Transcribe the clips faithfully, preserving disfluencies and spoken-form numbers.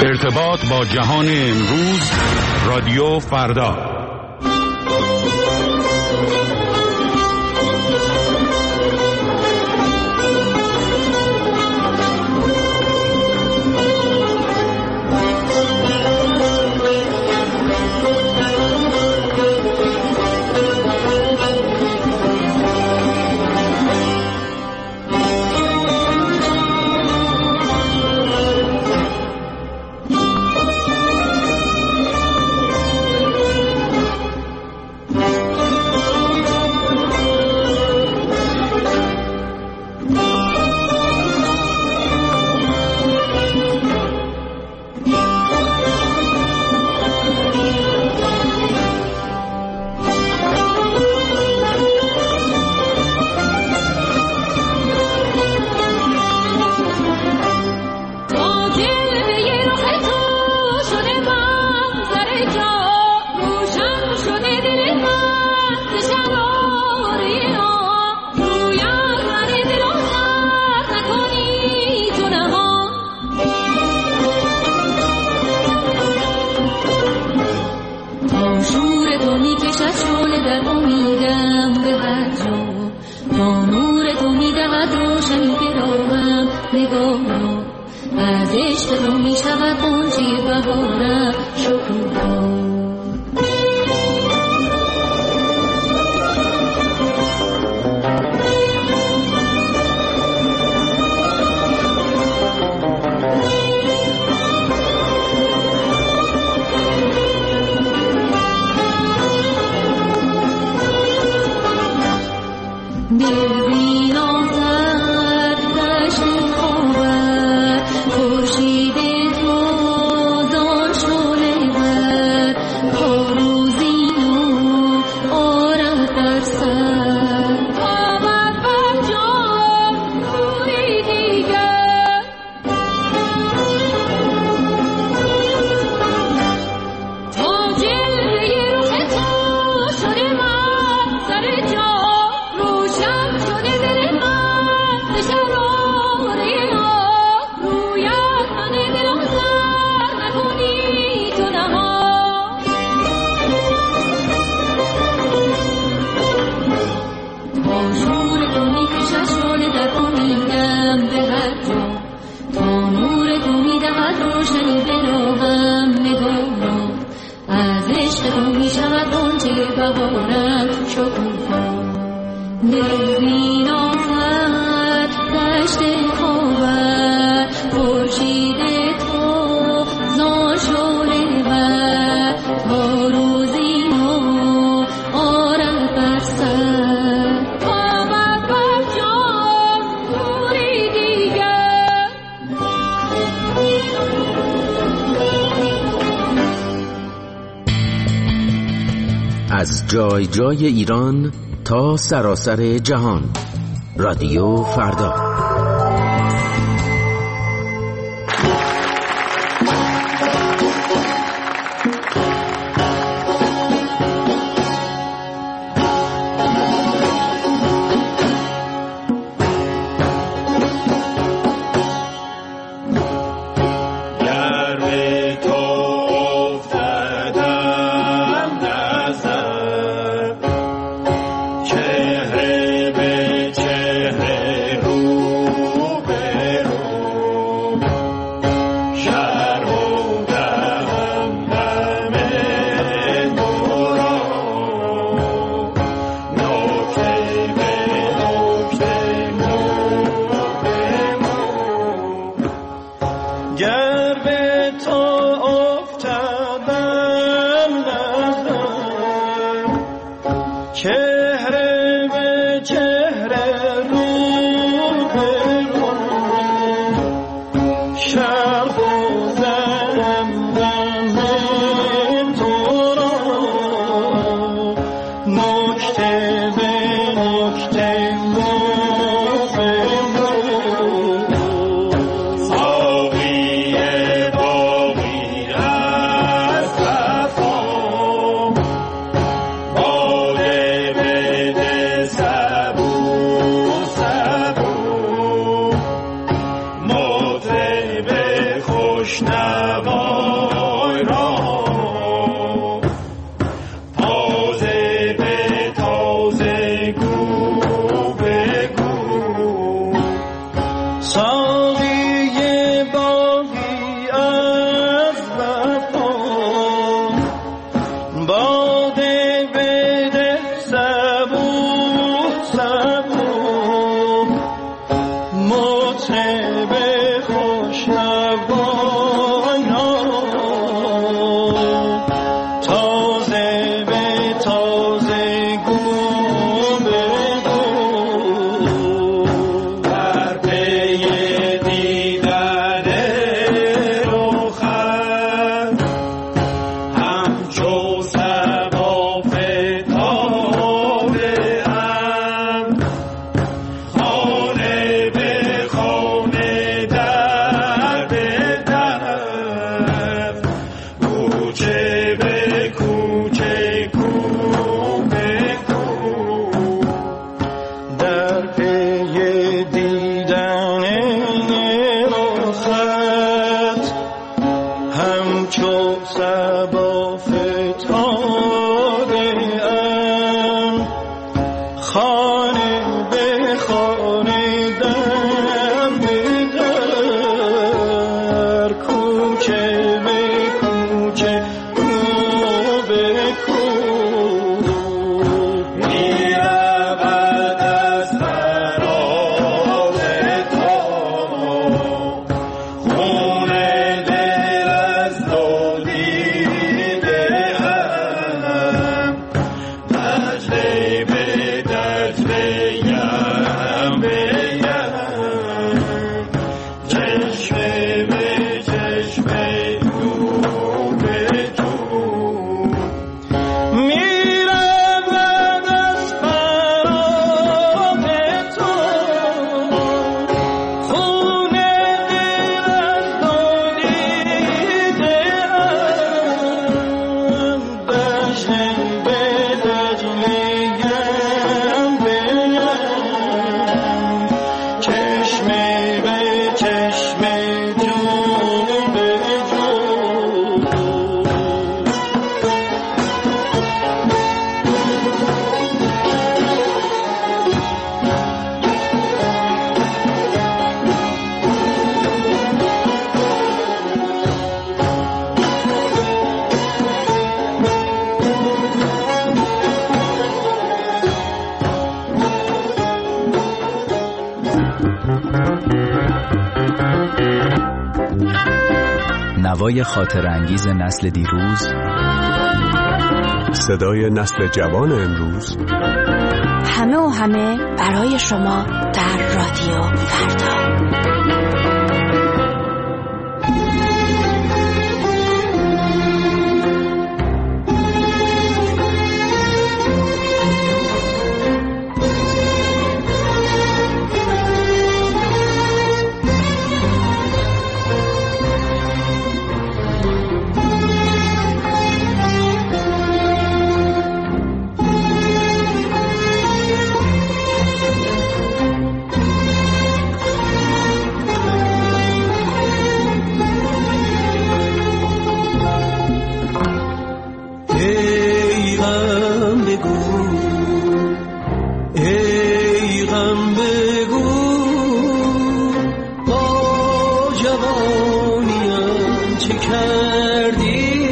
ارتباط با جهان امروز، رادیو فردا. از جای جای ایران تا سراسر جهان، رادیو فردا. خوشنوا صبا فتاده ام، خانه به خانه در به در، کوچه به کوچه کو به کو، میرود از خراب تو خون دل از دو دیده ام، دجله به دجله یم به یم، چشمه به چشمه جو به جو، میرود از خراب تو خون دل از دو دیده ام، دجله به دجله یم به یم، چشمه به چشمه جو به جو. نوای خاطر انگیز نسل دیروز، صدای نسل جوان امروز، همه و همه برای شما در رادیو فردا. ای غم بگو، ای غم بگو، با جوانیم چه کردی؟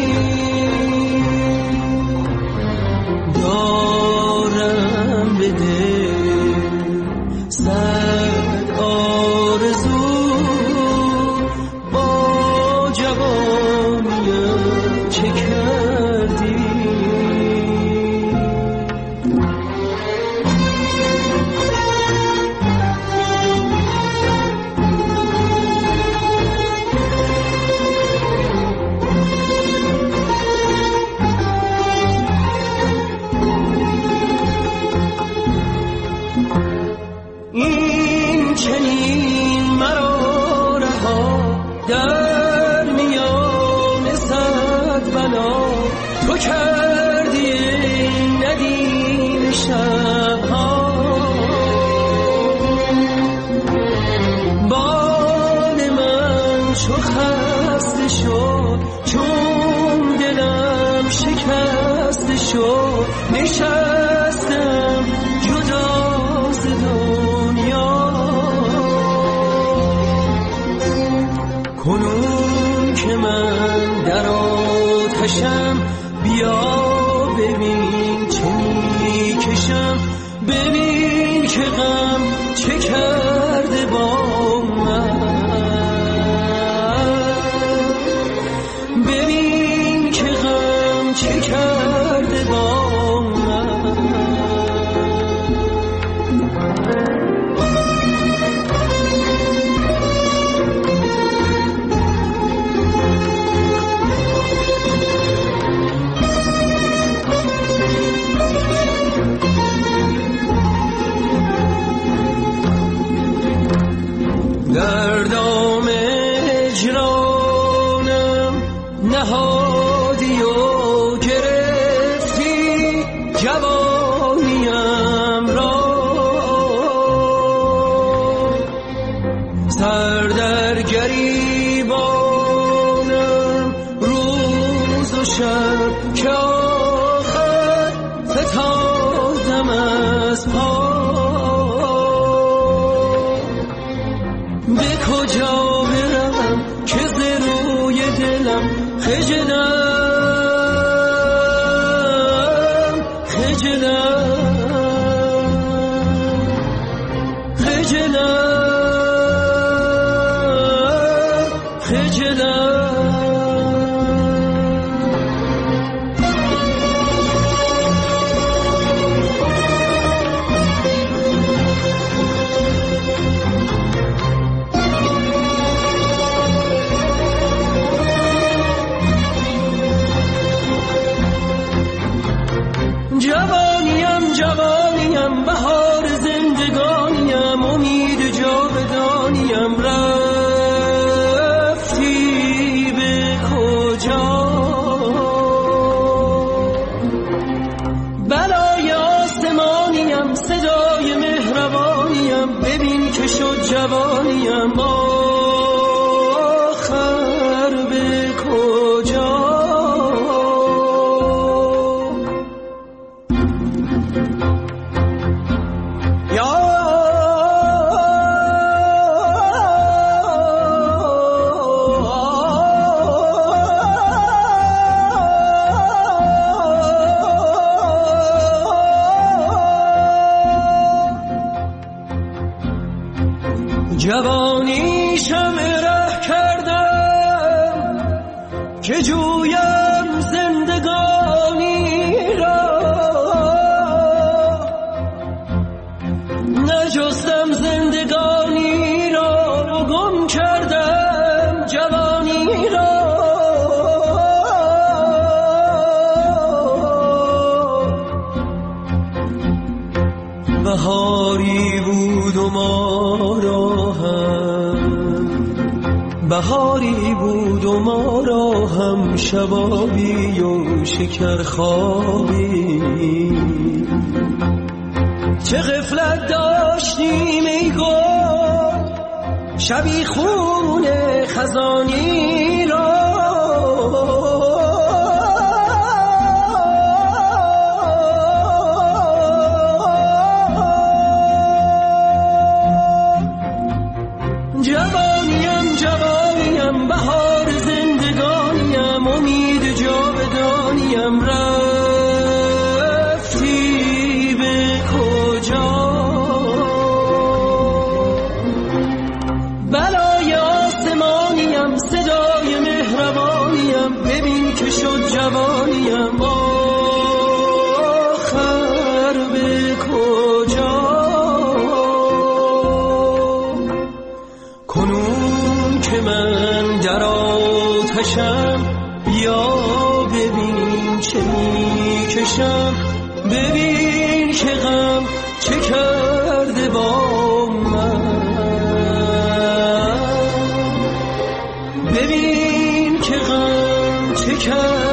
دارم به دل صد آرزو، با جوانیم چه کردی؟ این چنین مرا رها در میان صد بلا، تو کردی این ندیم شبها، بال من چو خسته شد، چون دلم شکسته شد، نشستم جدا ز دنیا، کنون که من در آتشم، بیا ببین چه میکشم، ببین که غم چه کرده با من، ببین که غم چه کرده با من. در دام اجرانم نهادی و گرفتی جوانیم را، سر در گریبانم رو از پا. به کجا برم که ز روی دلم خجلم خجلم خجلم خجلم. جوانیم جوانیم بهار زندگانیم امید جاودانیم رفتی به کجا. بلای آسمانیم صدای مهربانیم ببین که شد جوانیم آخر به کجا. جوانی شمع ره کردم که جویم زندگانی را. نجستم زندگانی را گم کردم جوانی را. بهاری بود و ما را بهاری بود و ما را هم شبابی و شکر خوابی. چه غفلت داشتیم ای گل شبی خون خزانی را. جوانیم جوانیم بهار زندگانیم امید جاودانیم رفتی به کجا. بلای آسمانیم صدای مهربانیم ببین که شد جوانیم آخر به کجا. کنون که من در آتشم بیا ببین چه میکشم. ببین که غم چه کرده با من. ببین که غم چه کرده